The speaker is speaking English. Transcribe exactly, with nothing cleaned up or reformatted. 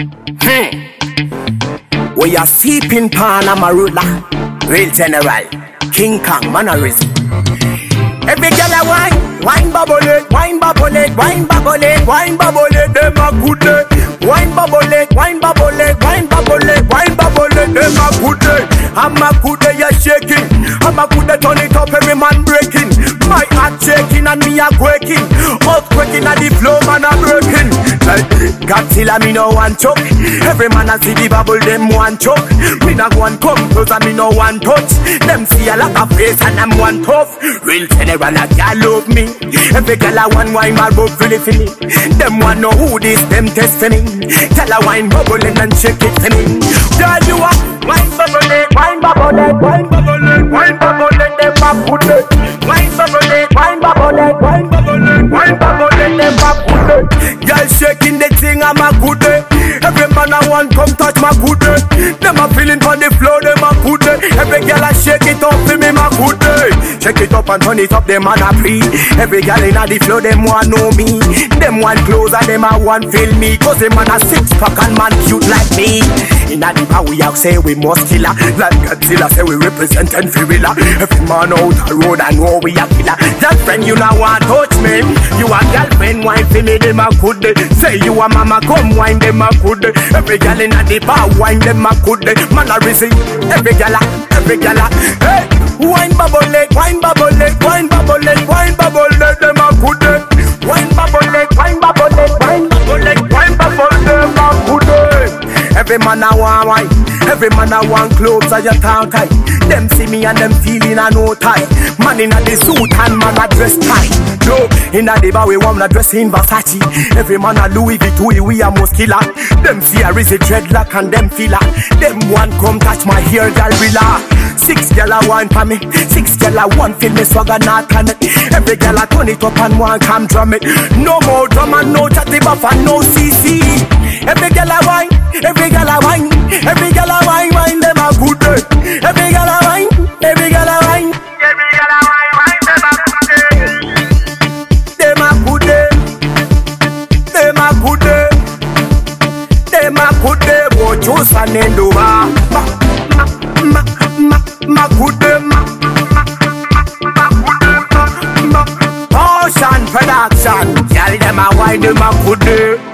Hmm. We are sipping pan Amarula, real general, King Kong mannerism. Every girl a wine, wine bubble it, wine bubble it, wine bubble it, wine bubble it, them a good day. Wine bubble it, wine bubble it, wine bubble it, wine bubble it, them a good day. I'm a good day, you're shaking. I'm a good day, turn it up, every man breaking. My heart shaking and me a quaking. Earthquaking and the flow man a breaking. Like Godzilla, me no one choke. Every man a see the bubble, them one choke. Me no one come close and me no one touch. Them see a lot of face and them one tough. Real general a girl love me. Every girl a one wine my book really for me. Them one know who this, them test for me. Tell a wine bubble and shake it for me. Girl you a wine bubble it, wine bubble it, wine bubble it, wine bubble it, them a put it. Wine bubble it, wine bubble it, wine bubble it, wine bubble it, them a put it. Girl shaking the thing, I'm a good day. Every man I want come touch my good day. Them a feeling on the floor, them a good day. Every girl I shake it up for me, my good day. Shake it up and turn it up, them man a free. Every girl inna the floor, them want know me. Them want clothes and them a want feel me. Cause them man a six pack and man cute like me. Inna the bar we out say we must killer. Like Godzilla say we represent and gorilla. Every man out the road I know we a killer. Girlfriend you now want touch me. You a girlfriend wine for me, them a good day. Say you a mama come wine, them a good day. Every girl inna the bar wine, them a good day. Man a reason. Every girl, every girl, hey. Wine bubble it, wine bubble it, wine bubble it, wine bubble it, them a good day. Wine bubble it, wine bubble it, wine bubble it, wine bubble it, them a good day. Every man a want wine, every man a want clothes and your tongue tight. Them see me and them feeling a no tie. Man inna the suit and man a dress tight. No, inna the bar we want a dress in Versace. Every man a Louis Vuitton, we a most killer. Them see a rizzy dreadlock and them filler. Them one come touch my hair, girl relax. Six girl a wine for me, six girl a one feel me swagger not on it. Every girl a turn it up and one come drum it. No more drum and no chatty buff and no C C. Every girl a wine, every girl a wine, every girl a wine, wine them a good day. Every girl a wine, every girl a wine, every girl a wine, wine them a good day. Them a good day, them a good day, them a good day. Watch us and endo ma, ma, ma, ma, ma good day, ma, ma, ma good day, ma, ma. Ocean production, girl them a wine, them a good day.